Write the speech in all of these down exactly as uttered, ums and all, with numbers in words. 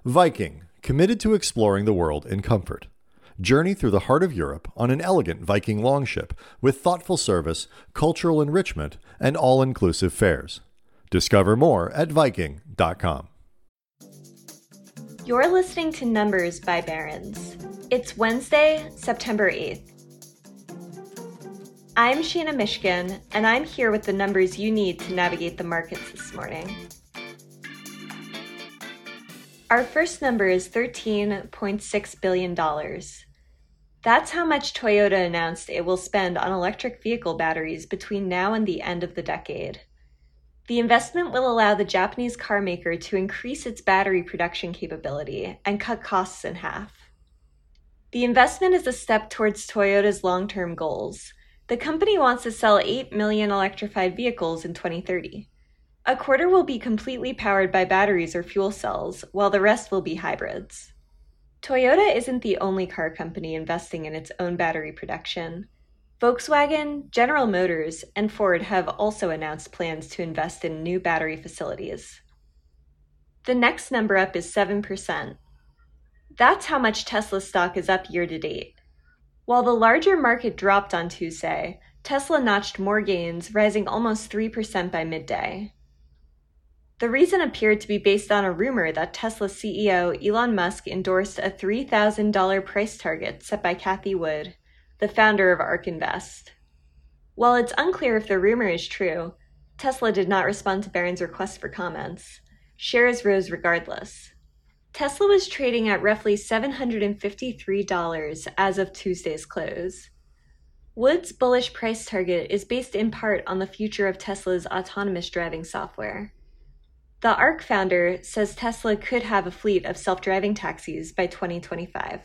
Viking, committed to exploring the world in comfort. Journey through the heart of Europe on an elegant Viking longship with thoughtful service, cultural enrichment, and all-inclusive fares. Discover more at Viking dot com. You're listening to Numbers by Barron's. It's Wednesday, September eighth. I'm Shana Mishkin, and I'm here with the numbers you need to navigate the markets this morning. Our first number is thirteen point six billion dollars. That's how much Toyota announced it will spend on electric vehicle batteries between now and the end of the decade. The investment will allow the Japanese car maker to increase its battery production capability and cut costs in half. The investment is a step towards Toyota's long-term goals. The company wants to sell eight million electrified vehicles in twenty thirty. A quarter will be completely powered by batteries or fuel cells, while the rest will be hybrids. Toyota isn't the only car company investing in its own battery production. Volkswagen, General Motors, and Ford have also announced plans to invest in new battery facilities. The next number up is seven percent. That's how much Tesla stock is up year to date. While the larger market dropped on Tuesday, Tesla notched more gains, rising almost three percent by midday. The reason appeared to be based on a rumor that Tesla C E O Elon Musk endorsed a three thousand dollars price target set by Cathie Wood, the founder of ARK Invest. While it's unclear if the rumor is true, Tesla did not respond to Barron's request for comments. Shares rose regardless. Tesla was trading at roughly seven hundred fifty-three dollars as of Tuesday's close. Wood's bullish price target is based in part on the future of Tesla's autonomous driving software. The ARK founder says Tesla could have a fleet of self-driving taxis by twenty twenty-five.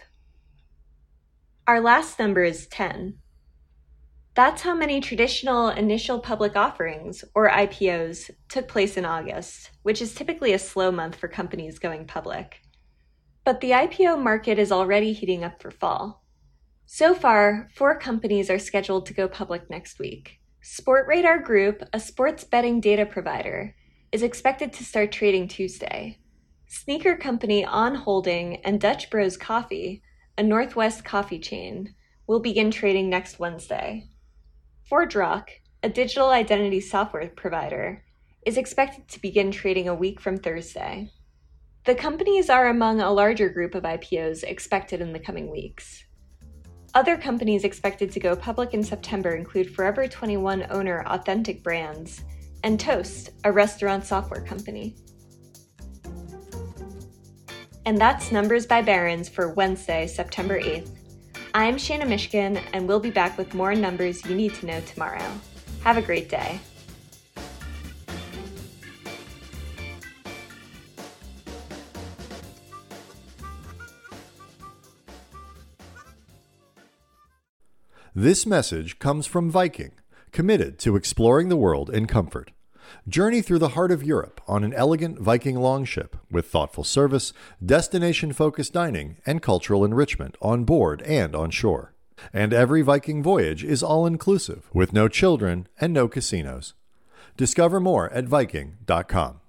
Our last number is ten. That's how many traditional initial public offerings, or I P Os, took place in August, which is typically a slow month for companies going public. But the I P O market is already heating up for fall. So far, four companies are scheduled to go public next week. Sportradar Group, a sports betting data provider, is expected to start trading Tuesday. Sneaker company On Holding and Dutch Bros Coffee, a Northwest coffee chain, will begin trading next Wednesday. ForgeRock, a digital identity software provider, is expected to begin trading a week from Thursday. The companies are among a larger group of I P Os expected in the coming weeks. Other companies expected to go public in September include Forever twenty-one owner Authentic Brands and Toast, a restaurant software company. And that's Numbers by Barron's for Wednesday, September eighth. I'm Shana Mishkin, and we'll be back with more numbers you need to know tomorrow. Have a great day. This message comes from Viking, committed to exploring the world in comfort. Journey through the heart of Europe on an elegant Viking longship with thoughtful service, destination-focused dining, and cultural enrichment on board and on shore. And every Viking voyage is all-inclusive with no children and no casinos. Discover more at Viking dot com.